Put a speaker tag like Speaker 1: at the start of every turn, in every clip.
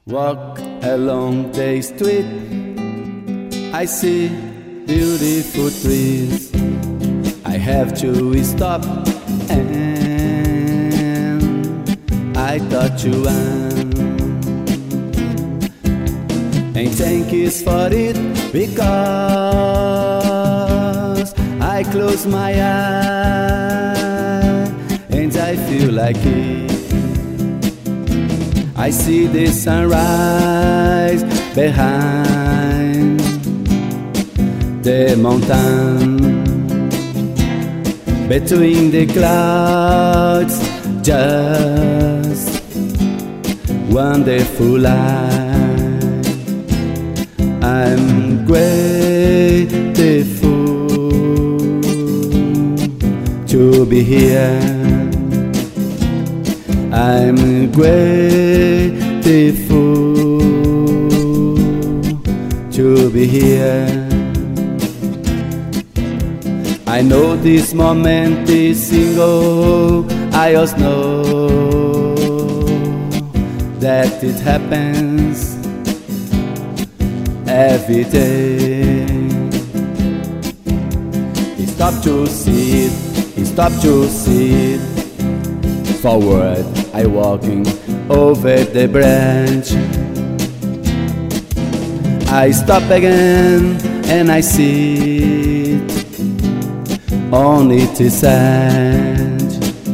Speaker 1: Walk along the street, I see beautiful trees. I have to stop and I touch one. And thank you for it, because I close my eye and I feel like it. I see the sunrise behind the mountain, between the clouds, just wonderful life. I'm grateful to be here. I'm grateful to be here. I know this moment is single. I just know that it happens every day. He stopped to see it, he stopped to see it. Forward, I walking over the branch. I stop again and I see it on its sand.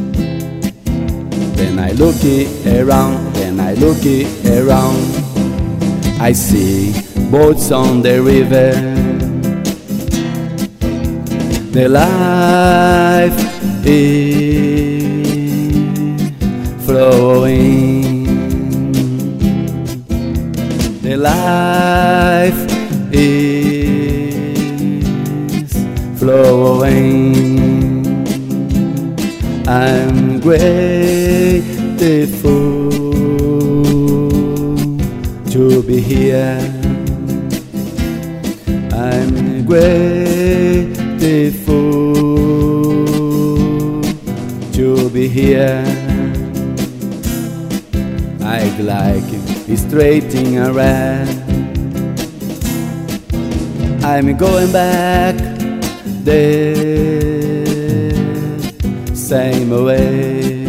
Speaker 1: Then I look it around, then I look it around. I see boats on the river. The life is flowing. The life is flowing. I'm grateful to be here. I'm grateful to be here. I'd like straightening around. I'm going back the same way,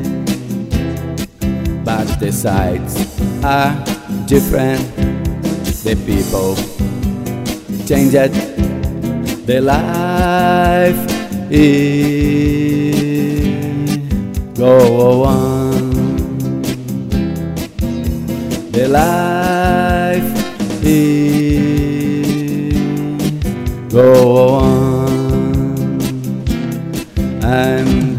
Speaker 1: but the sights are different. The people changed. The life is go on. The life is go on. I'm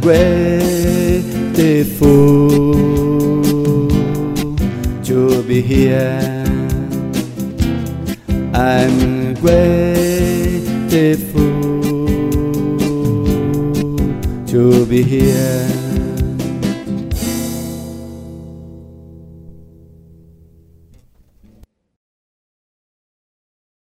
Speaker 1: grateful to be here. I'm grateful to be here.